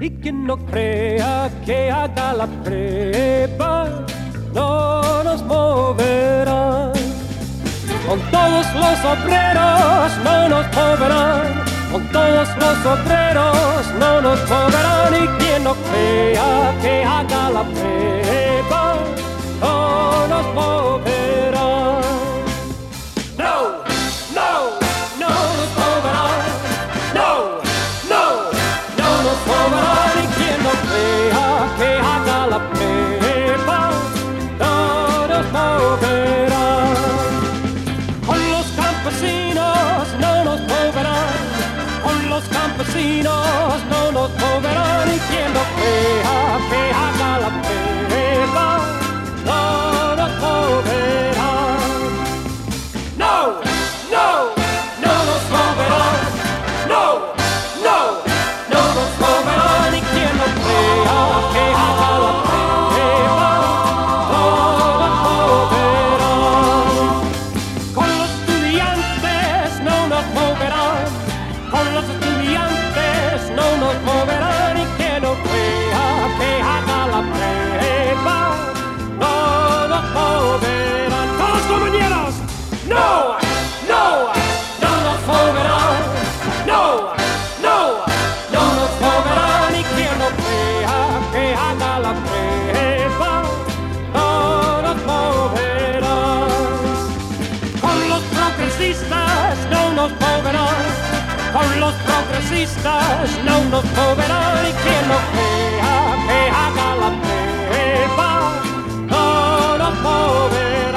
Y quien no crea que haga la prueba no nos moverá. Con todos los obreros no nos moverán. Con todos los obreros no nos moverán. Y quien no crea que haga la prueba no nos moverá. No, no, no nos moverán. No, no, no nos moverán. Y quien no crea que haga la prueba no nos moverá. Con los campesinos no nos moverán. Con los campesinos no nos moverán. Y quien no crea que haga la prueba no nos moverán. No, no, no nos moverán. No, no, no nos moverán. Y quien no crea que haga la prueba no nos moverán. Con los estudiantes no nos moverán. Con los estudiantes no nos moverán. Y quien no crea que haga la prueba no nos moverán. ¡Todos compañeros! ¡No! ¡No! ¡No nos moverán! ¡No! ¡No! ¡No nos moverán! Y quien no crea que haga la prueba no nos moverán. Con los progresistas no nos moverán. Con los progresistas no nos moverán. Y quien no crea que haga la prueba no nos moverán.